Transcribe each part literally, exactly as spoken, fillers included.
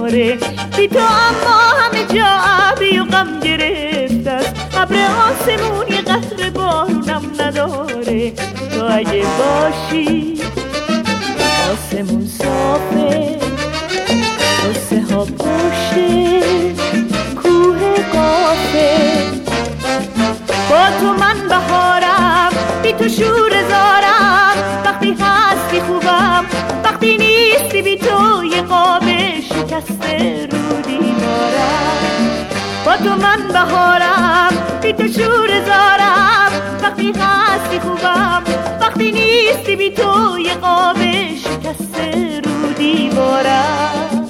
نداره. بی تو اما همه جا ابری و غم گرفته است، ابر آسمون یه قطره بارونم نداره. تو اگه باشی آسمون صافه، قصه ها پشته کوه قافه. با تو من بهارم، بی تو شور زارم. وقتی هستی خوبم، وقتی نیستی بی تو یه قاب شکسته رو دیوارم. با تو من بهارم، بی تو شور زارم. وقتی هستی خوبم، وقتی نیستی بی تو یه قاب شکسته رو دیوارم.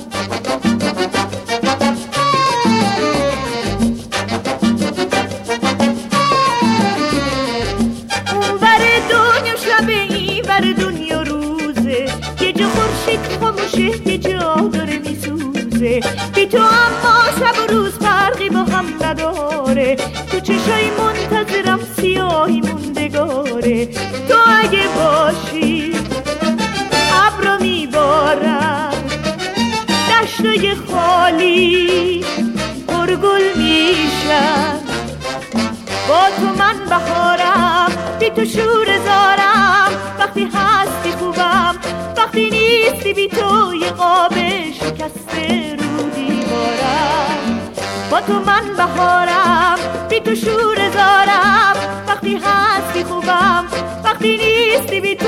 دنیا روزه یه جا خورشید خاموشه، یه جا داره میسوزه. بی تو اما شب و روز فرقی با هم نداره. تو چشای منتظرم سیاهی موندگاره. تو اگه باشی ابرا میبارم، دشتای خالی پرگل میشن. با تو من بهارم، بی تو شور زارم. وقتی هستی خوبم، وقتی نیستی بی تو یه قاب شکسته رو دیوارم. با تو من بهارم، بی تو شور زارم. وقتی هستی خوبم، وقتی نیستی بی تو